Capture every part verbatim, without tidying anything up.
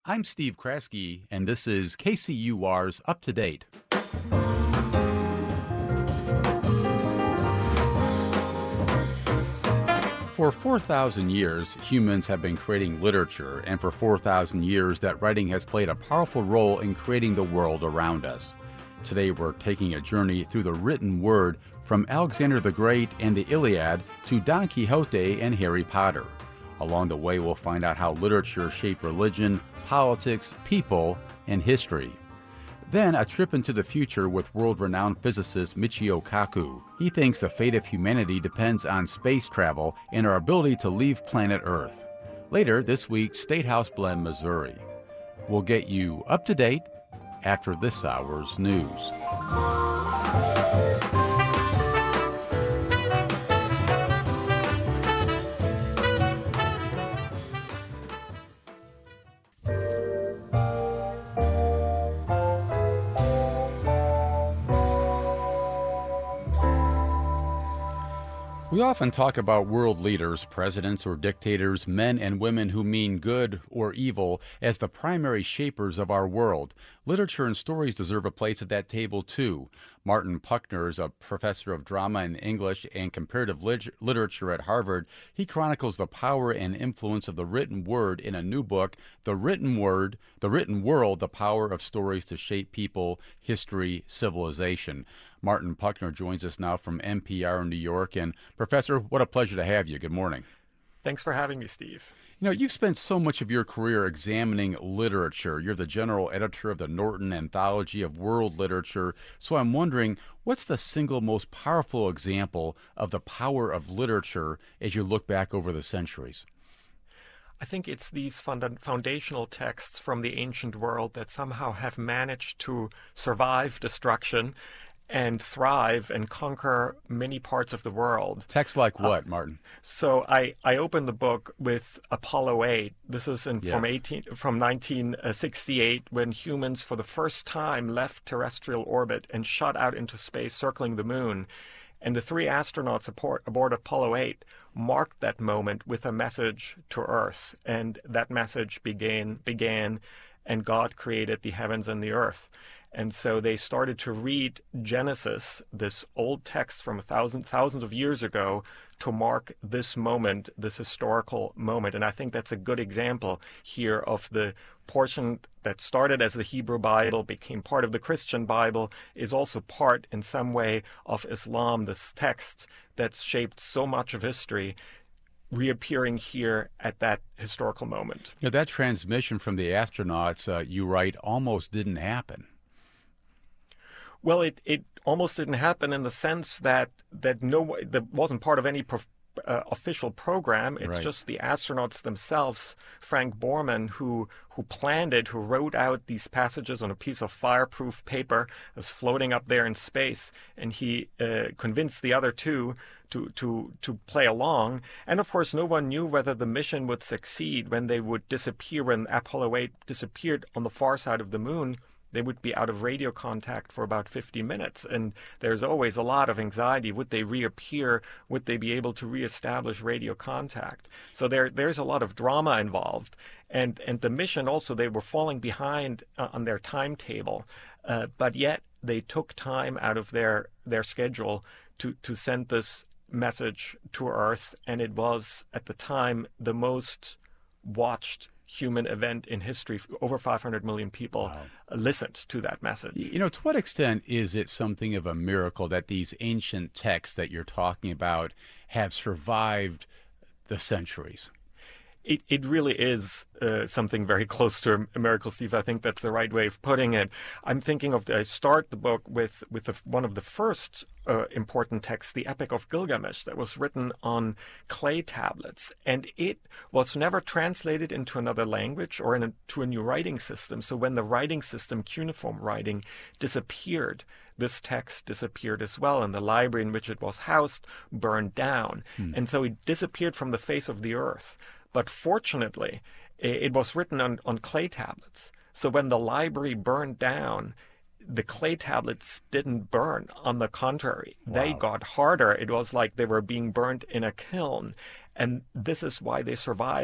I'm Steve Kraske, and this is K C U R's Up to Date. For four thousand years, humans have been creating literature, and for four thousand years, that writing has played a powerful role in creating the world around us. Today, we're taking a journey through the written word from Alexander the Great and the Iliad to Don Quixote and Harry Potter. Along the way, we'll find out how literature shaped religion, politics, people, and history. Then, a trip into the future with world-renowned physicist Michio Kaku. He thinks the fate of humanity depends on space travel and our ability to leave planet Earth. Later this week, State House Blend, Missouri. We'll get you up to date after this hour's news. We often talk about world leaders, presidents or dictators, men and women who mean good or evil, as the primary shapers of our world. Literature and stories deserve a place at that table, too. Martin Puchner is a professor of drama and English and comparative lit- literature at Harvard. He chronicles the power and influence of the written word in a new book, The Written Word, The Written World, The Power of Stories to Shape People, History, Civilization. Martin Puchner joins us now from N P R in New York. And Professor, what a pleasure to have you. Good morning. Thanks for having me, Steve. You know, you've spent so much of your career examining literature. You're the general editor of the Norton Anthology of World Literature. So I'm wondering, what's the single most powerful example of the power of literature as you look back over the centuries? I think it's these funda- foundational texts from the ancient world that somehow have managed to survive destruction and thrive and conquer many parts of the world. Texts like what, uh, Martin? So I, I opened the book with Apollo eight. This is in, Yes. from eighteen from nineteen sixty-eight, when humans for the first time left terrestrial orbit and shot out into space, circling the moon. And the three astronauts aboard, aboard Apollo eight marked that moment with a message to Earth. And that message began, began, and God created the heavens and the earth. And so they started to read Genesis, this old text from a thousand, thousands of years ago, to mark this moment, this historical moment. And I think that's a good example here of the portion that started as the Hebrew Bible, became part of the Christian Bible, is also part in some way of Islam, this text that's shaped so much of history, reappearing here at that historical moment. You know, that transmission from the astronauts, uh, you write, almost didn't happen. Well, it, it almost didn't happen in the sense that that no that wasn't part of any prof, uh, official program. It's Right. just the astronauts themselves, Frank Borman, who who planned it, who wrote out these passages on a piece of fireproof paper that's floating up there in space, and he uh, convinced the other two to to to play along. And of course, no one knew whether the mission would succeed when they would disappear. When Apollo eight disappeared on the far side of the moon, they would be out of radio contact for about fifty minutes. And there's always a lot of anxiety. Would they reappear? Would they be able to reestablish radio contact? So there, there's a lot of drama involved. And, and the mission also, they were falling behind uh, on their timetable. Uh, but yet they took time out of their, their schedule to, to send this message to Earth. And it was, at the time, the most watched human event in history. Over five hundred million people wow. listened to that message. You know, to what extent is it something of a miracle that these ancient texts that you're talking about have survived the centuries? It, it really is uh, something very close to a miracle, Steve. I think that's the right way of putting it. I'm thinking of, the, I start the book with, with the, one of the first uh, important texts, the Epic of Gilgamesh, that was written on clay tablets. And it was never translated into another language or into a new writing system. So when the writing system, cuneiform writing, disappeared, this text disappeared as well, and the library in which it was housed burned down. Hmm. And so it disappeared from the face of the earth. But fortunately, it was written on, on clay tablets. So when the library burned down, the clay tablets didn't burn. On the contrary, wow. They got harder. It was like they were being burned in a kiln. And this is why they survived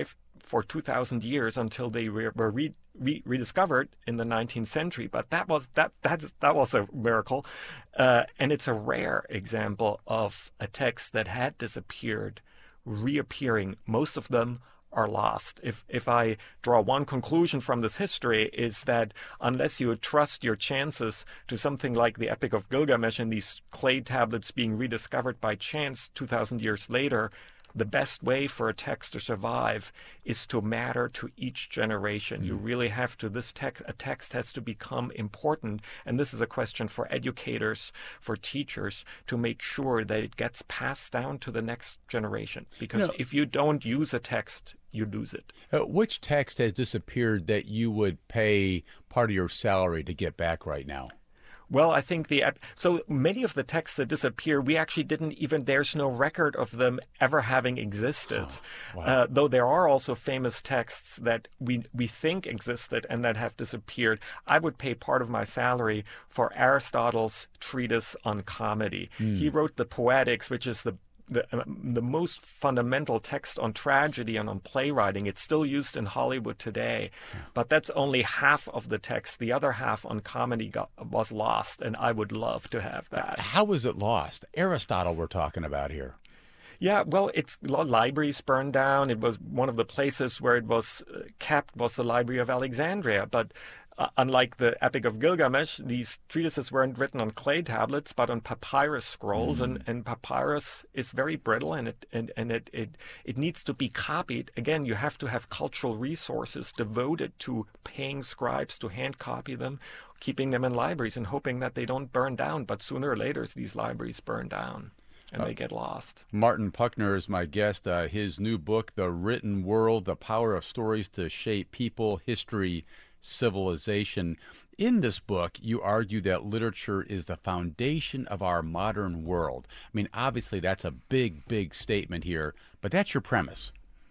for two thousand years until they were, were re, re, rediscovered in the nineteenth century. But that was that that's, that was a miracle, uh, and it's a rare example of a text that had disappeared reappearing. Most of them are lost. If if I draw one conclusion from this history, is that unless you trust your chances to something like the Epic of Gilgamesh and these clay tablets being rediscovered by chance two thousand years later, the best way for a text to survive is to matter to each generation. Mm. You really have to, this text, a text has to become important. And this is a question for educators, for teachers, to make sure that it gets passed down to the next generation. Because no. if you don't use a text, you lose it. Uh, which text has disappeared that you would pay part of your salary to get back right now? Well, I think the so many of the texts that disappear, we actually didn't even, there's no record of them ever having existed. Oh, wow. uh, though there are also famous texts that we we think existed and that have disappeared. I would pay part of my salary for Aristotle's treatise on comedy. Mm. He wrote the Poetics, which is the The, uh, the most fundamental text on tragedy and on playwriting. It's still used in Hollywood today, yeah. but that's only half of the text. The other half on comedy got, was lost, and I would love to have that. How was it lost? Aristotle we're talking about here. Yeah, well, it's libraries burned down. It was one of the places where it was kept was the Library of Alexandria, but Uh, unlike the Epic of Gilgamesh, these treatises weren't written on clay tablets, but on papyrus scrolls, mm. and, and papyrus is very brittle, and it and, and it, it it needs to be copied. Again, you have to have cultural resources devoted to paying scribes to hand copy them, keeping them in libraries, and hoping that they don't burn down. But sooner or later, these libraries burn down, and uh, they get lost. Martin Puchner is my guest. Uh, his new book, The Written World, The Power of Stories to Shape People, History, Civilization. In this book, you argue that literature is the foundation of our modern world. I mean, obviously, that's a big, big statement here, but that's your premise.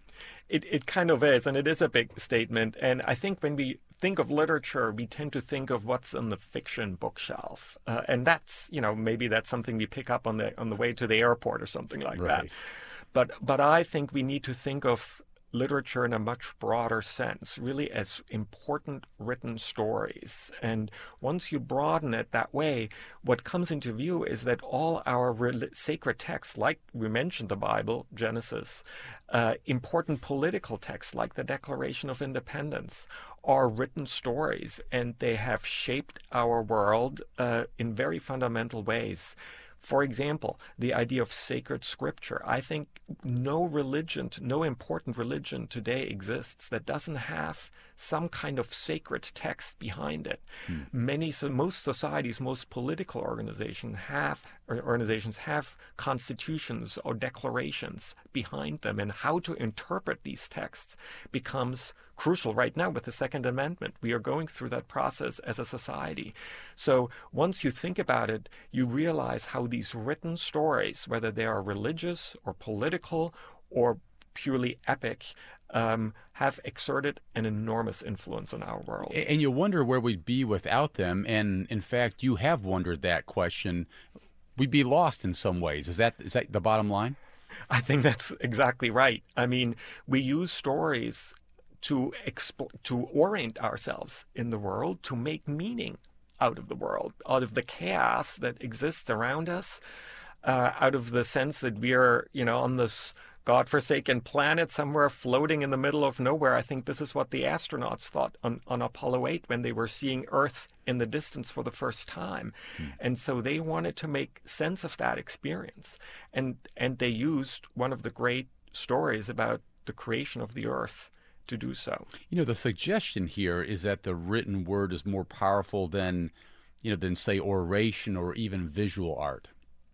It it kind of is, and it is a big statement. And I think when we think of literature, we tend to think of what's on the fiction bookshelf, uh, and that's, you know, maybe that's something we pick up on the on the way to the airport or something like right. that. But but I think we need to think of literature in a much broader sense, really as important written stories. And once you broaden it that way, what comes into view is that all our re- sacred texts, like we mentioned the Bible, Genesis, uh, important political texts like the Declaration of Independence, are written stories, and they have shaped our world uh, in very fundamental ways. For example, the idea of sacred scripture. I think no religion, no important religion today exists that doesn't have some kind of sacred text behind it. Hmm. Many, so most societies, most political organizations have or organizations have constitutions or declarations behind them, and how to interpret these texts becomes crucial right now with the Second Amendment. We are going through that process as a society. So once you think about it, you realize how these written stories, whether they are religious or political or purely epic, um, have exerted an enormous influence on our world. And you wonder where we'd be without them. And in fact, you have wondered that question. We'd be lost in some ways. Is that is that the bottom line? I think that's exactly right. I mean, we use stories to expo- to orient ourselves in the world, to make meaning out of the world, out of the chaos that exists around us, uh, out of the sense that we are, you know, on this godforsaken planet somewhere floating in the middle of nowhere. I think this is what the astronauts thought on, on Apollo eight when they were seeing Earth in the distance for the first time. Hmm. And so they wanted to make sense of that experience. And, and they used one of the great stories about the creation of the Earth to do so. You know, the suggestion here is that the written word is more powerful than, you know, than say oration or even visual art.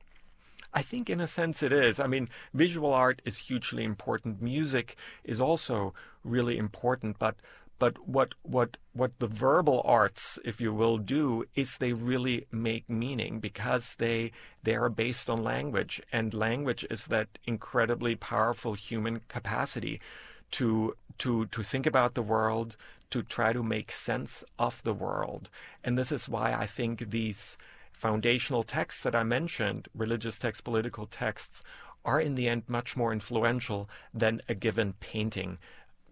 I think in a sense it is. I mean, visual art is hugely important. Music is also really important, but but what what what the verbal arts, if you will, do is they really make meaning, because they they are based on language, and language is that incredibly powerful human capacity to to to think about the world, to try to make sense of the world. And this is why I think these foundational texts that I mentioned, religious texts, political texts, are in the end much more influential than a given painting.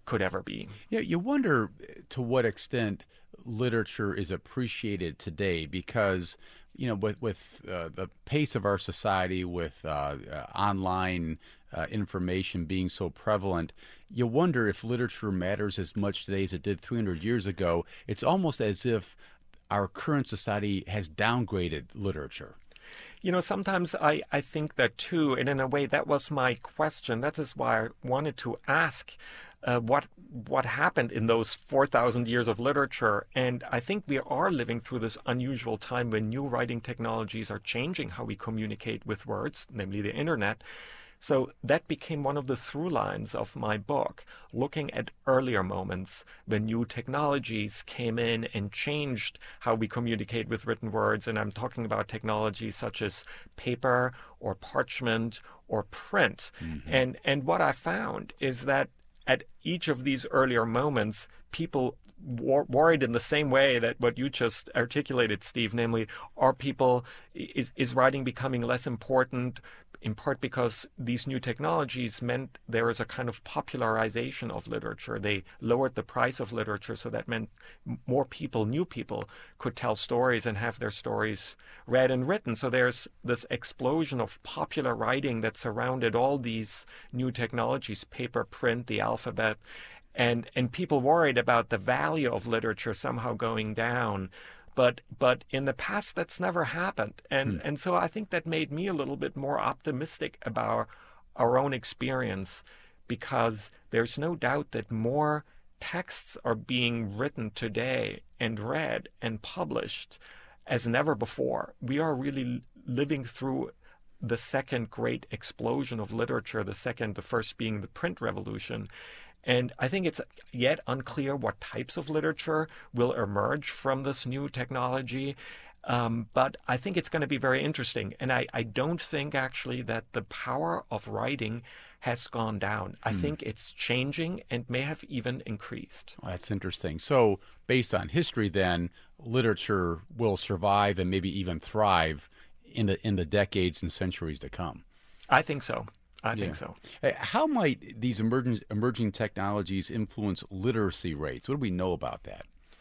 could ever be. Yeah, you wonder to what extent literature is appreciated today because, you know, with, with uh, the pace of our society, with uh, uh, online uh, information being so prevalent, you wonder if literature matters as much today as it did three hundred years ago. It's almost as if our current society has downgraded literature. You know, sometimes I, I think that too, and in a way that was my question. That is why I wanted to ask uh, what what happened in those four thousand years of literature. And I think we are living through this unusual time when new writing technologies are changing how we communicate with words, namely the internet. So that became one of the through lines of my book, looking at earlier moments when new technologies came in and changed how we communicate with written words. And I'm talking about technologies such as paper or parchment or print. Mm-hmm. And, and what I found is that at each of these earlier moments, people wor- worried in the same way that what you just articulated, Steve, namely, are people, is, is writing becoming less important, in part because these new technologies meant there is a kind of popularization of literature. They lowered the price of literature, so that meant more people, new people, could tell stories and have their stories read and written. So there's this explosion of popular writing that surrounded all these new technologies, paper, print, the alphabet, and, and people worried about the value of literature somehow going down. But but in the past, that's never happened. And hmm. and so I think that made me a little bit more optimistic about our own experience, because there's no doubt that more texts are being written today and read and published as never before. We are really living through the second great explosion of literature, the second, the first being the print revolution. And I think it's yet unclear what types of literature will emerge from this new technology. Um, but I think it's going to be very interesting. And I, I don't think actually that the power of writing has gone down. I hmm. think it's changing and may have even increased. Well, that's interesting. So based on history, then, literature will survive and maybe even thrive in the in the decades and centuries to come. I think so. I yeah. think so. How might these emerging emerging technologies influence literacy rates? What do we know about that?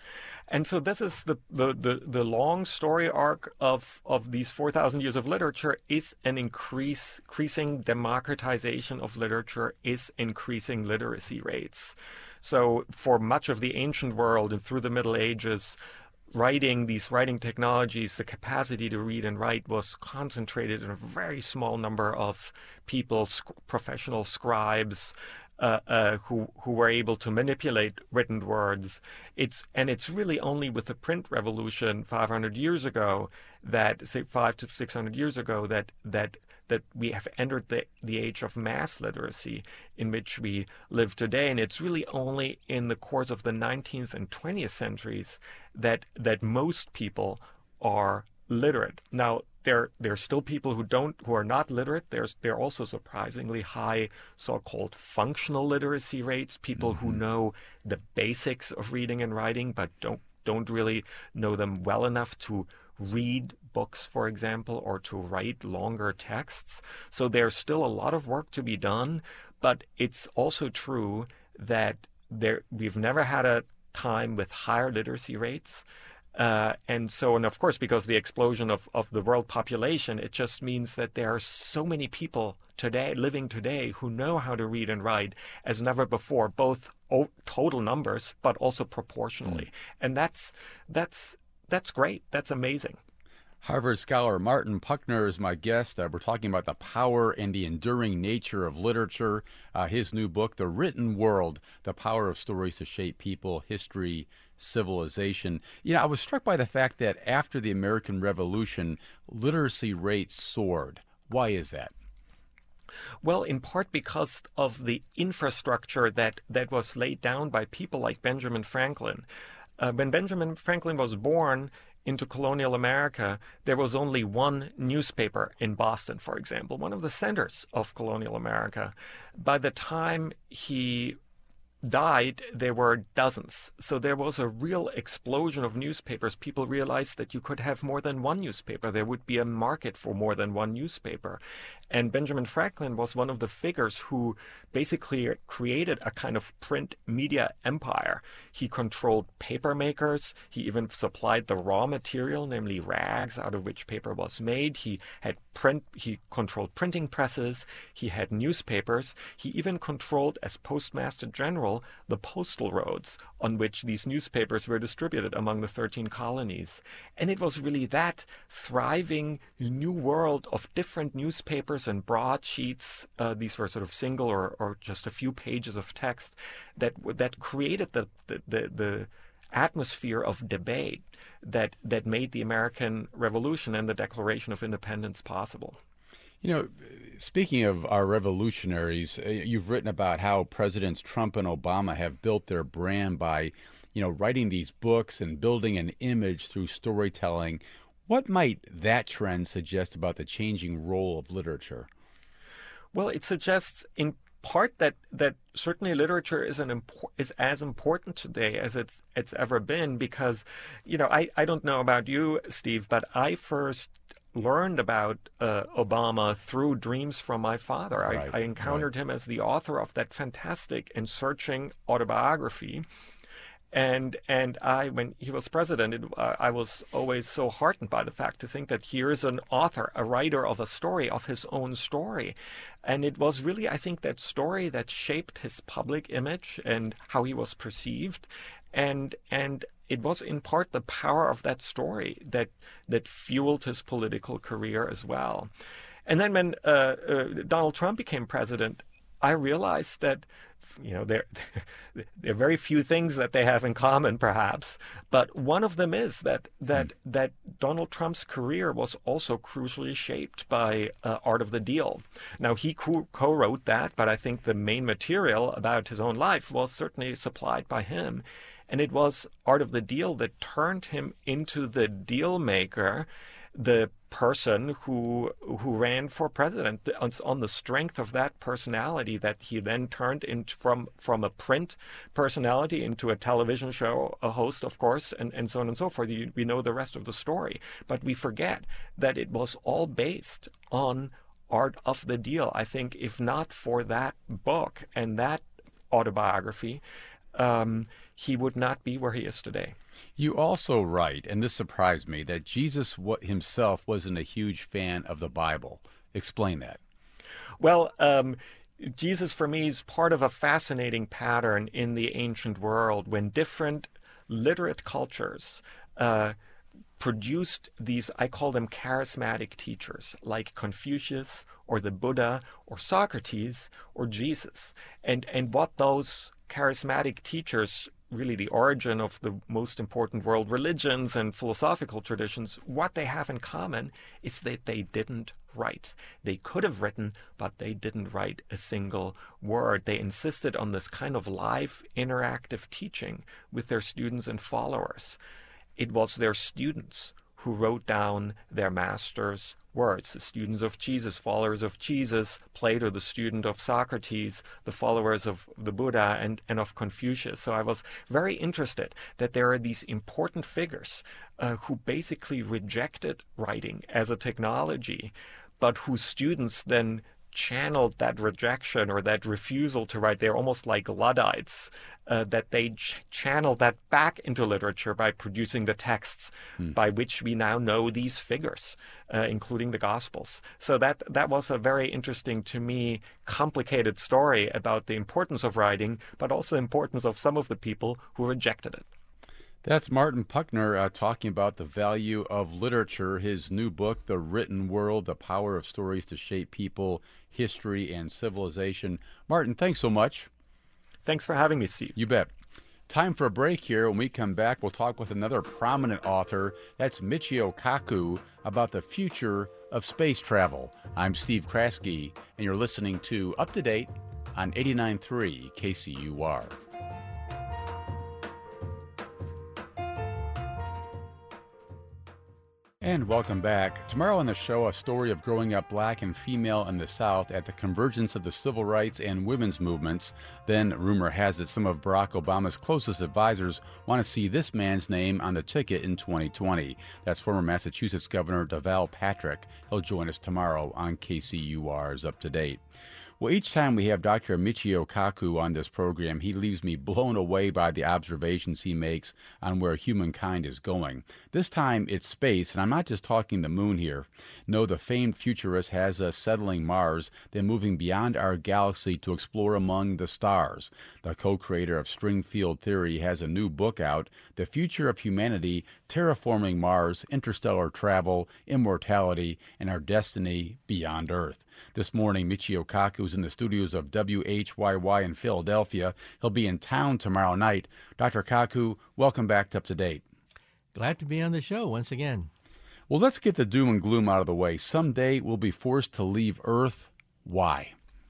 And so this is the the, the, the long story arc of, of these four thousand years of literature is an increase, increasing democratization of literature, is increasing literacy rates. So for much of the ancient world and through the Middle Ages, writing, these writing technologies, the capacity to read and write was concentrated in a very small number of people, sc- professional scribes, uh, uh, who who were able to manipulate written words. It's and it's really only with the print revolution five hundred years ago, that say five to six hundred years ago, that that that we have entered the, the age of mass literacy in which we live today. And it's really only in the course of the nineteenth and twentieth centuries that that most people are literate. Now, there there are still people who don't who are not literate. There's there are also surprisingly high so-called functional literacy rates, people mm-hmm. who know the basics of reading and writing, but don't don't really know them well enough to read books, for example, or to write longer texts. So there's still a lot of work to be done, but it's also true that there we've never had a time with higher literacy rates. Uh, and so, and of course, because of the explosion of, of the world population, it just means that there are so many people today, living today, who know how to read and write as never before, both o- total numbers, but also proportionally. Mm. And that's that's that's great. That's amazing. Harvard scholar Martin Puchner is my guest. Uh, we're talking about the power and the enduring nature of literature. Uh, his new book, The Written World, The Power of Stories to Shape People, History, Civilization. You know, I was struck by the fact that after the American Revolution, literacy rates soared. Why is that? Well, in part because of the infrastructure that, that was laid down by people like Benjamin Franklin. Uh, when Benjamin Franklin was born into colonial America, there was only one newspaper in Boston, for example, one of the centers of colonial America. By the time he died, there were dozens. So there was a real explosion of newspapers. People realized that you could have more than one newspaper. There would be a market for more than one newspaper. And Benjamin Franklin was one of the figures who basically created a kind of print media empire. He controlled paper makers. He even supplied the raw material, namely rags, out of which paper was made. He had print. He controlled printing presses. He had newspapers. He even controlled, as Postmaster General, the postal roads on which these newspapers were distributed among the thirteen colonies. And it was really that thriving new world of different newspapers and broadsheets, uh, these were sort of single or, or just a few pages of text, that that created the, the, the, the atmosphere of debate that, that made the American Revolution and the Declaration of Independence possible. You know, speaking of our revolutionaries, uh, you've written about how Presidents Trump and Obama have built their brand by, you know, writing these books and building an image through storytelling. What might that trend suggest about the changing role of literature? Well, it suggests in part that that certainly literature is an impor- is as important today as it's it's ever been, because, you know, I, I don't know about you, Steve, but I first learned about uh, Obama through Dreams from My Father. I, Right, I encountered right. him as the author of that fantastic and searching autobiography. And and I, when he was president, it, uh, I was always so heartened by the fact to think that here's an author, a writer of a story, of his own story. And it was really, I think, that story that shaped his public image and how he was perceived. And and it was in part the power of that story that that fueled his political career as well. And then when uh, uh, Donald Trump became president, I realized that, you know, there, there are very few things that they have in common, perhaps, but one of them is that that mm. that Donald Trump's career was also crucially shaped by uh, Art of the Deal. Now, he co- co-wrote that, but I think the main material about his own life was certainly supplied by him. And it was Art of the Deal that turned him into the deal maker, the person who who ran for president. On the strength of that personality, that he then turned into from from a print personality into a television show, a host, of course, and, and so on and so forth. We know the rest of the story. But we forget that it was all based on Art of the Deal. I think if not for that book and that autobiography, um, he would not be where he is today. You also write, and this surprised me, that Jesus himself wasn't a huge fan of the Bible. Explain that. Well, um, Jesus, for me, is part of a fascinating pattern in the ancient world when different literate cultures uh, produced these, I call them charismatic teachers, like Confucius or the Buddha or Socrates or Jesus. And, and what those charismatic teachers, really the origin of the most important world religions and philosophical traditions, what they have in common is that they didn't write. They could have written, but they didn't write a single word. They insisted on this kind of live, interactive teaching with their students and followers. It was their students who wrote down their master's words. The students of Jesus, followers of Jesus, Plato, the student of Socrates, the followers of the Buddha and, and of Confucius. So I was very interested that there are these important figures uh, who basically rejected writing as a technology, but whose students then channeled that rejection or that refusal to write. They're almost like Luddites, uh, that they ch- channeled that back into literature by producing the texts hmm. by which we now know these figures, uh, including the Gospels. So that that was a very interesting, to me, complicated story about the importance of writing, but also the importance of some of the people who rejected it. That's Martin Puchner uh, talking about the value of literature, his new book, The Written World, The Power of Stories to Shape People, History, and Civilization. Martin, thanks so much. Thanks for having me, Steve. You bet. Time for a break here. When we come back, we'll talk with another prominent author. That's Michio Kaku, about the future of space travel. I'm Steve Kraske, and you're listening to Up to Date on eighty-nine point three K C U R. And welcome back. Tomorrow on the show, a story of growing up black and female in the South at the convergence of the civil rights and women's movements. Then, rumor has it some of Barack Obama's closest advisors want to see this man's name on the ticket in twenty twenty. That's former Massachusetts Governor Deval Patrick. He'll join us tomorrow on K C U R's Up to Date. Well, each time we have Doctor Michio Kaku on this program, he leaves me blown away by the observations he makes on where humankind is going. This time it's space, and I'm not just talking the moon here. No, the famed futurist has us settling Mars, then moving beyond our galaxy to explore among the stars. The co-creator of String Field Theory has a new book out, The Future of Humanity, Terraforming Mars, Interstellar Travel, Immortality, and Our Destiny Beyond Earth. This morning, Michio Kaku is in the studios of W H Y Y in Philadelphia. He'll be in town tomorrow night. Doctor Kaku, welcome back to Up to Date. Glad to be on the show once again. Well, let's get the doom and gloom out of the way. Someday we'll be forced to leave Earth. Why?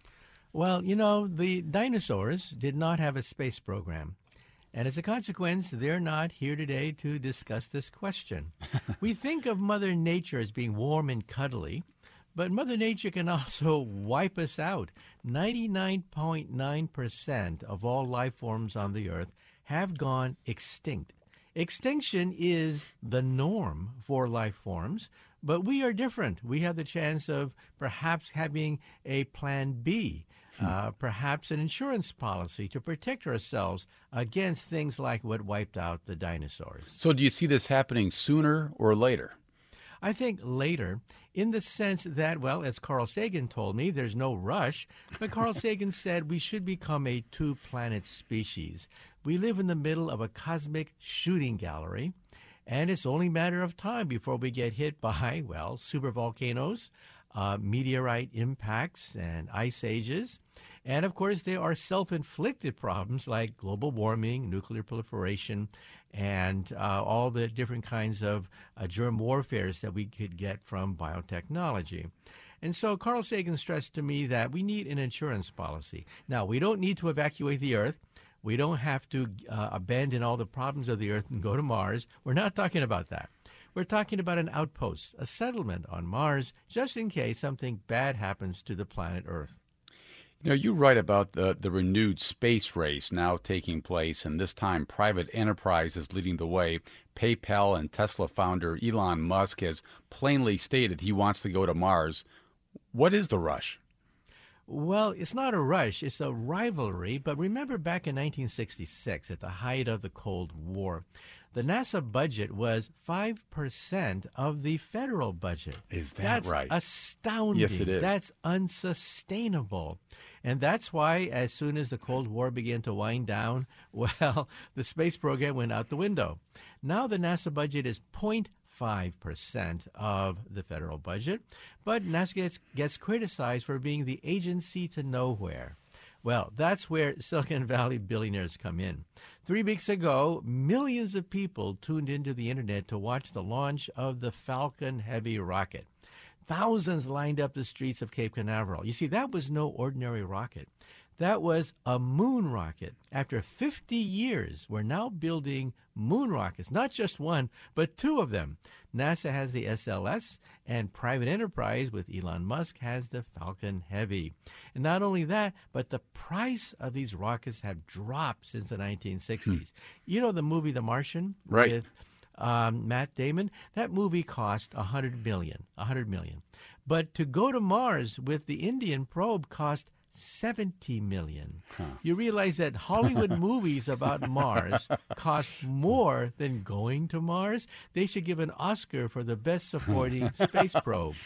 Well, you know, the dinosaurs did not have a space program. And as a consequence, they're not here today to discuss this question. We think of Mother Nature as being warm and cuddly, but Mother Nature can also wipe us out. ninety-nine point nine percent of all life forms on the Earth have gone extinct. Extinction is the norm for life forms, but we are different. We have the chance of perhaps having a plan B, uh, perhaps an insurance policy to protect ourselves against things like what wiped out the dinosaurs. So do you see this happening sooner or later? I think later, in the sense that, well, as Carl Sagan told me, there's no rush, but Carl Sagan said we should become a two-planet species. We live in the middle of a cosmic shooting gallery, and it's only a matter of time before we get hit by, well, supervolcanoes, uh, meteorite impacts, and ice ages. And, of course, there are self-inflicted problems like global warming, nuclear proliferation, and uh, all the different kinds of uh, germ warfares that we could get from biotechnology. And so Carl Sagan stressed to me that we need an insurance policy. Now, we don't need to evacuate the Earth. We don't have to uh, abandon all the problems of the Earth and go to Mars. We're not talking about that. We're talking about an outpost, a settlement on Mars, just in case something bad happens to the planet Earth. You know, you write about the, the renewed space race now taking place, and this time private enterprise is leading the way. PayPal and Tesla founder Elon Musk has plainly stated he wants to go to Mars. What is the rush? Well, it's not a rush. It's a rivalry. But remember back in nineteen sixty-six, at the height of the Cold War, the NASA budget was five percent of the federal budget. Is that that's right? That's astounding. Yes, it is. That's unsustainable. And that's why as soon as the Cold War began to wind down, well, the space program went out the window. Now the NASA budget is zero point five percent of the federal budget, but NASA gets, gets criticized for being the agency to nowhere. Well, that's where Silicon Valley billionaires come in. Three weeks ago, millions of people tuned into the internet to watch the launch of the Falcon Heavy rocket. Thousands lined up the streets of Cape Canaveral. You see, that was no ordinary rocket. That was a moon rocket. After fifty years, we're now building moon rockets, not just one, but two of them. NASA has the S L S, and private enterprise with Elon Musk has the Falcon Heavy. And not only that, but the price of these rockets have dropped since the nineteen sixties. Hmm. You know the movie The Martian? Right. With um, Matt Damon? That movie cost one hundred million dollars. one hundred million dollars. But to go to Mars with the Indian probe cost seventy million dollars. Huh. You realize that Hollywood movies about Mars cost more than going to Mars? They should give an Oscar for the best supporting space probe.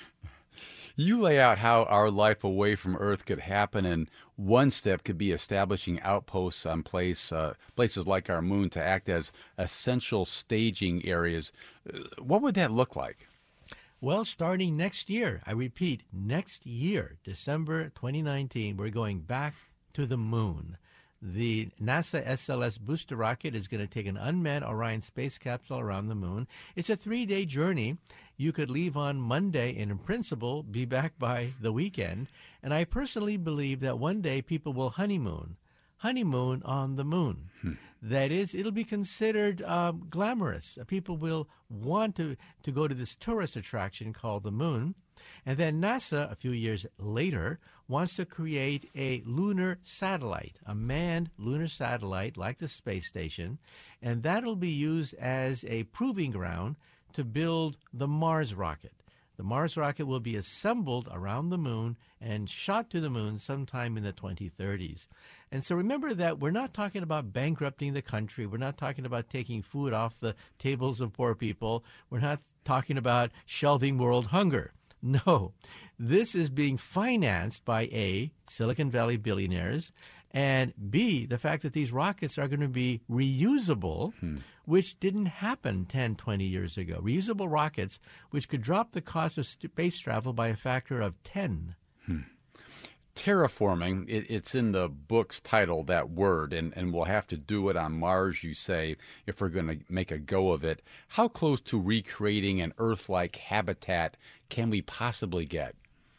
You lay out how our life away from Earth could happen, and one step could be establishing outposts on place, uh, places like our moon to act as essential staging areas. What would that look like? Well, starting next year, I repeat, next year, December twenty nineteen, we're going back to the moon. The NASA S L S booster rocket is going to take an unmanned Orion space capsule around the moon. It's a three-day journey. You could leave on Monday and, in principle, be back by the weekend. And I personally believe that one day people will honeymoon. honeymoon on the moon. Hmm. That is, it'll be considered um, glamorous. People will want to, to go to this tourist attraction called the moon. And then NASA, a few years later, wants to create a lunar satellite, a manned lunar satellite like the space station, and that'll be used as a proving ground to build the Mars rocket. The Mars rocket will be assembled around the moon and shot to the moon sometime in the twenty thirties. And so remember that we're not talking about bankrupting the country. We're not talking about taking food off the tables of poor people. We're not talking about shelving world hunger. No, this is being financed by A, Silicon Valley billionaires, and B, the fact that these rockets are going to be reusable, hmm. which didn't happen ten, twenty years ago. Reusable rockets, which could drop the cost of space travel by a factor of ten. Hmm. Terraforming, it, it's in the book's title, that word, and, and we'll have to do it on Mars, you say, if we're going to make a go of it. How close to recreating an Earth-like habitat can we possibly get?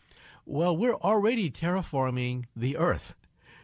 Well, we're already terraforming the Earth.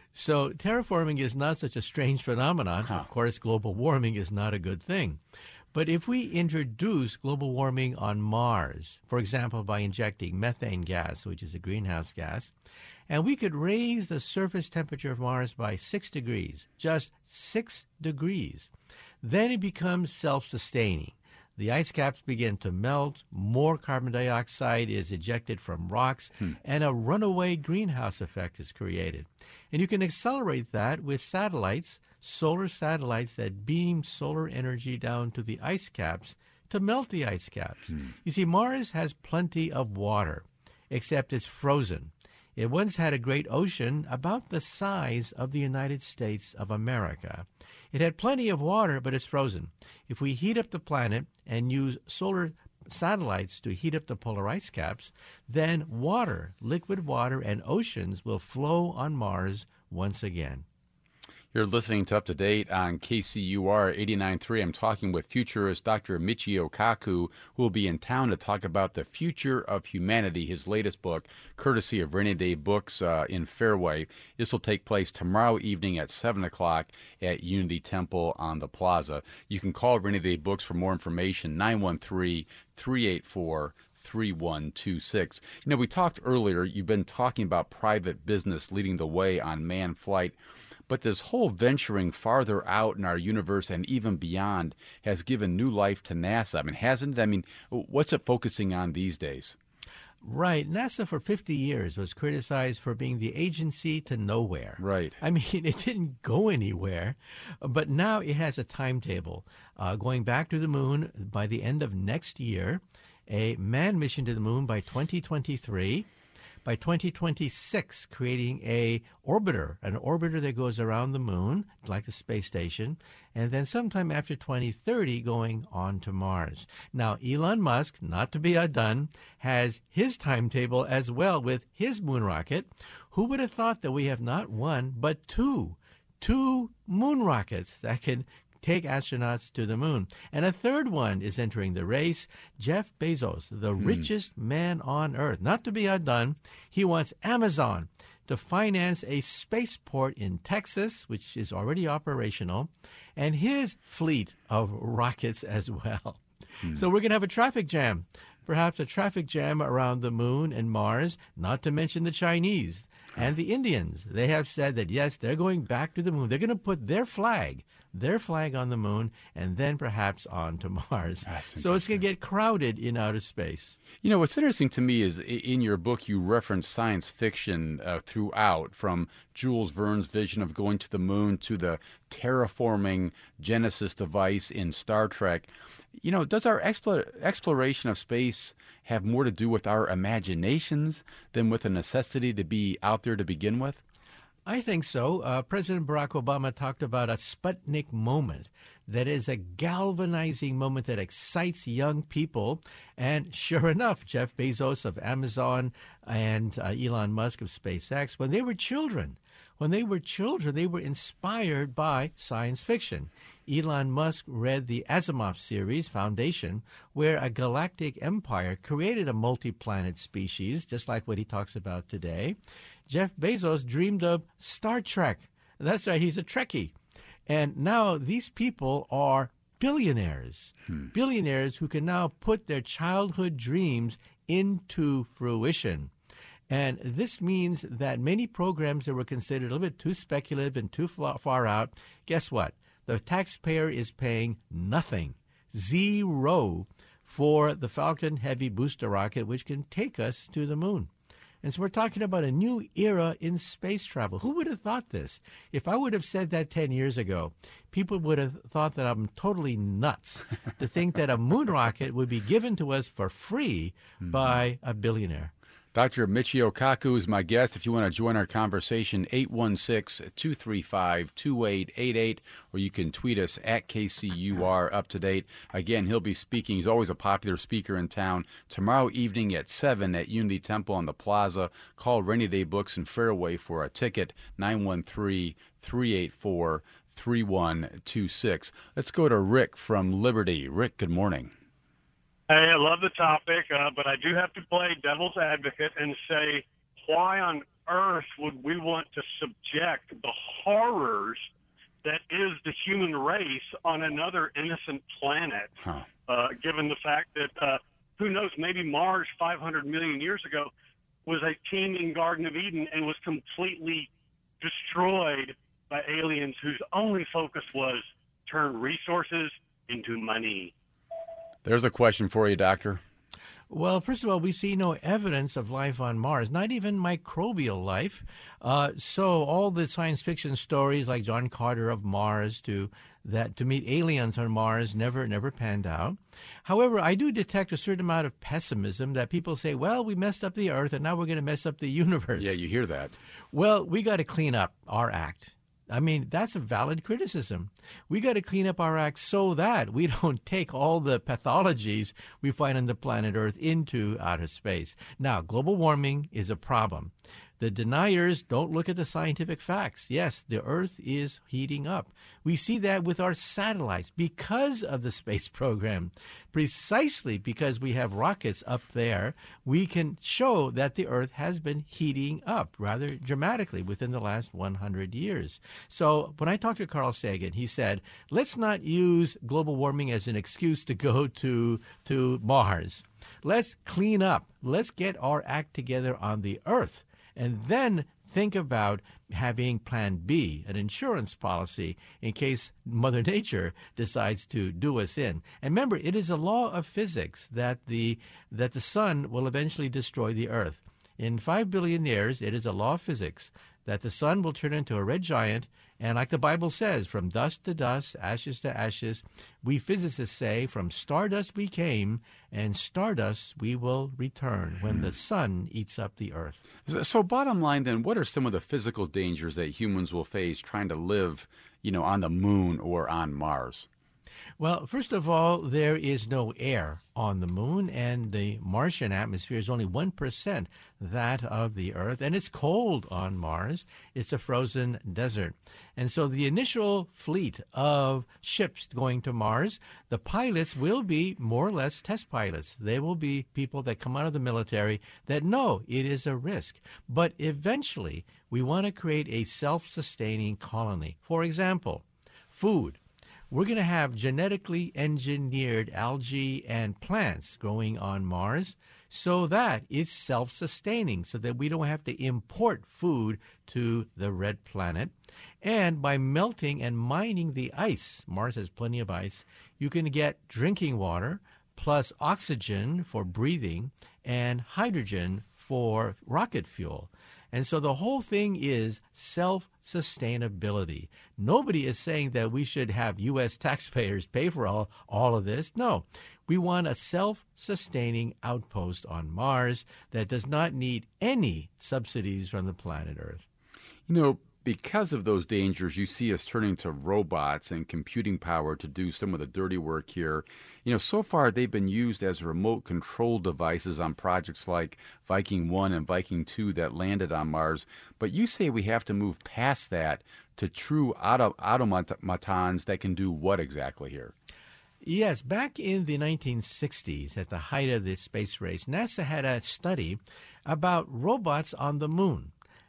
So terraforming is not such a strange phenomenon. Huh. Of course, global warming is not a good thing. But if we introduce global warming on Mars, for example, by injecting methane gas, which is a greenhouse gas, and we could raise the surface temperature of Mars by six degrees, just six degrees, then it becomes self-sustaining. The ice caps begin to melt, more carbon dioxide is ejected from rocks, hmm. and a runaway greenhouse effect is created. And you can accelerate that with satellites, solar satellites that beam solar energy down to the ice caps to melt the ice caps. Hmm. You see, Mars has plenty of water, except it's frozen. It once had a great ocean about the size of the United States of America. It had plenty of water, but it's frozen. If we heat up the planet and use solar satellites to heat up the polar ice caps, then water, liquid water, and oceans will flow on Mars once again. You're listening to Up to Date on K C U R eighty-nine point three. I'm talking with futurist Doctor Michio Kaku, who will be in town to talk about The Future of Humanity, his latest book, courtesy of Rainy Day Books uh, in Fairway. This will take place tomorrow evening at seven o'clock at Unity Temple on the Plaza. You can call Rainy Day Books for more information, nine one three, three eight four, three one two six. You know, we talked earlier, you've been talking about private business leading the way on manned flight. But this whole venturing farther out in our universe and even beyond has given new life to NASA. I mean, hasn't it? I mean, what's it focusing on these days? Right. NASA for fifty years was criticized for being the agency to nowhere. Right. I mean, it didn't go anywhere, but now it has a timetable. Uh, going back to the moon by the end of next year, a manned mission to the moon by twenty twenty-three. By twenty twenty-six, creating a orbiter, an orbiter that goes around the moon, like the space station, and then sometime after twenty thirty, going on to Mars. Now, Elon Musk, not to be outdone, has his timetable as well with his moon rocket. Who would have thought that we have not one, but two, two moon rockets that can take astronauts to the moon. And a third one is entering the race. Jeff Bezos, the hmm. richest man on Earth. Not to be outdone, he wants Amazon to finance a spaceport in Texas, which is already operational, and his fleet of rockets as well. Hmm. So we're going to have a traffic jam, perhaps a traffic jam around the moon and Mars, not to mention the Chinese and the Indians. They have said that, yes, they're going back to the moon. They're going to put their flag their flag on the moon, and then perhaps on to Mars. So it's going to get crowded in outer space. You know, what's interesting to me is in your book you reference science fiction uh, throughout, from Jules Verne's vision of going to the moon to the terraforming Genesis device in Star Trek. You know, does our explore, exploration of space have more to do with our imaginations than with a necessity to be out there to begin with? I think so. Uh, President Barack Obama talked about a Sputnik moment that is a galvanizing moment that excites young people. And sure enough, Jeff Bezos of Amazon and uh, Elon Musk of SpaceX, when they were children, when they were children, they were inspired by science fiction. Elon Musk read the Asimov series, Foundation, where a galactic empire created a multi-planet species, just like what he talks about today. Jeff Bezos dreamed of Star Trek, That's right. He's a Trekkie. And now these people are billionaires, hmm. billionaires who can now put their childhood dreams into fruition. And this means that many programs that were considered a little bit too speculative and too far out, guess what? The taxpayer is paying nothing, zero, for the Falcon Heavy booster rocket, which can take us to the moon. And so we're talking about a new era in space travel. Who would have thought this? If I would have said that ten years ago, people would have thought that I'm totally nuts to think that a moon rocket would be given to us for free mm-hmm. by a billionaire. Doctor Michio Kaku is my guest. If you want to join our conversation, eight one six, two three five, two eight eight eight, or you can tweet us at K C U R Up to Date. Again, he'll be speaking. He's always a popular speaker in town. Tomorrow evening at seven at Unity Temple on the Plaza. Call Rainy Day Books in Fairway for a ticket, nine one three, three eight four, three one two six. Let's go to Rick from Liberty. Rick, good morning. Hey, I love the topic, uh, but I do have to play devil's advocate and say, why on earth would we want to subject the horrors that is the human race on another innocent planet, huh. uh, given the fact that, uh, who knows, maybe Mars five hundred million years ago was a teeming Garden of Eden and was completely destroyed by aliens whose only focus was turn resources into money. There's a question for you, Doctor. Well, first of all, we see no evidence of life on Mars, not even microbial life. Uh, so all the science fiction stories like John Carter of Mars to that to meet aliens on Mars never, never panned out. However, I do detect a certain amount of pessimism that people say, well, we messed up the Earth and now we're going to mess up the universe. Yeah, you hear that. Well, we got to clean up our act. I mean, that's a valid criticism. We got to clean up our act so that we don't take all the pathologies we find on the planet Earth into outer space. Now, global warming is a problem. The deniers don't look at the scientific facts. Yes, the Earth is heating up. We see that with our satellites because of the space program. Precisely because we have rockets up there, we can show that the Earth has been heating up rather dramatically within the last one hundred years. So when I talked to Carl Sagan, he said, let's not use global warming as an excuse to go to, to Mars. Let's clean up. Let's get our act together on the Earth. And then think about having Plan B, an insurance policy, in case Mother Nature decides to do us in. And remember, it is a law of physics that the that the sun will eventually destroy the Earth. In five billion years, it is a law of physics that the sun will turn into a red giant. And like the Bible says, from dust to dust, ashes to ashes, we physicists say, from stardust we came, and stardust we will return when the sun eats up the Earth. So bottom line then, what are some of the physical dangers that humans will face trying to live, you know, on the moon or on Mars? Well, first of all, there is no air on the moon, and the Martian atmosphere is only one percent that of the Earth, and it's cold on Mars. It's a frozen desert. And so the initial fleet of ships going to Mars, the pilots will be more or less test pilots. They will be people that come out of the military that know it is a risk. But eventually, we want to create a self-sustaining colony. For example, food. We're going to have genetically engineered algae and plants growing on Mars so that it's self-sustaining, so that we don't have to import food to the red planet. And by melting and mining the ice, Mars has plenty of ice, you can get drinking water plus oxygen for breathing and hydrogen for rocket fuel. And so the whole thing is self-sustainability. Nobody is saying that we should have U S taxpayers pay for all, all of this. No, we want a self-sustaining outpost on Mars that does not need any subsidies from the planet Earth. You know, because of those dangers, you see us turning to robots and computing power to do some of the dirty work here. You know, so far they've been used as remote control devices on projects like Viking one and Viking two that landed on Mars. But you say we have to move past that to true auto- automatons that can do what exactly here? Yes, back in the nineteen sixties, at the height of the space race, NASA had a study about robots on the moon.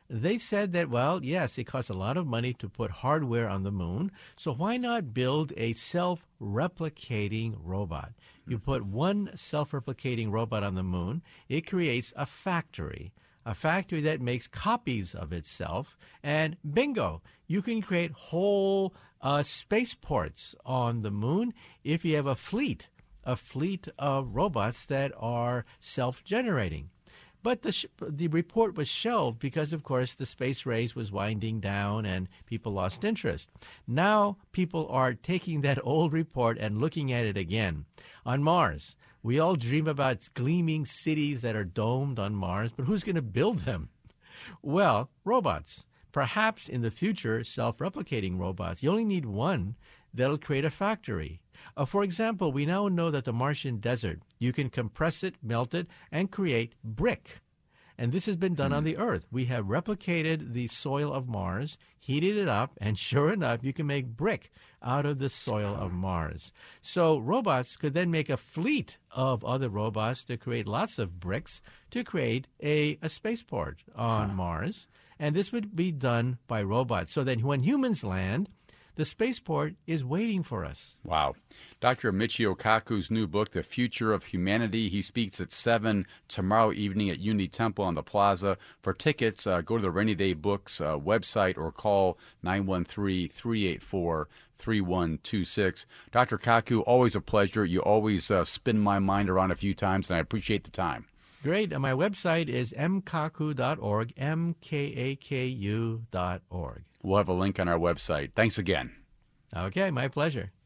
They said that, well, yes, it costs a lot of money to put hardware on the moon, so why not build a self-replicating robot? You put one self-replicating robot on the moon, it creates a factory, a factory that makes copies of itself, and bingo, you can create whole uh, spaceports on the moon if you have a fleet, a fleet of robots that are self-generating. But the sh- the report was shelved because, of course, the space race was winding down and people lost interest. Now people are taking that old report and looking at it again. On Mars, we all dream about gleaming cities that are domed on Mars, but who's going to build them? Well, robots. Perhaps in the future, self-replicating robots. You only need one that'll create a factory. Uh, for example, we now know that the Martian desert, you can compress it, melt it, and create brick. And this has been done mm. on the Earth. We have replicated the soil of Mars, heated it up, and sure enough, you can make brick out of the soil of Mars. So robots could then make a fleet of other robots to create lots of bricks to create a, a spaceport on huh. Mars. And this would be done by robots. So then when humans land, the spaceport is waiting for us. Wow. Doctor Michio Kaku's new book, The Future of Humanity. He speaks at seven tomorrow evening at Unity Temple on the Plaza. For tickets, uh, go to the Rainy Day Books uh, website or call nine one three, three eight four, three one two six. Doctor Kaku, always a pleasure. You always uh, spin my mind around a few times, and I appreciate the time. Great. And my website is m kaku dot org, M K A K U dot org. We'll have a link on our website. Thanks again. Okay, my pleasure.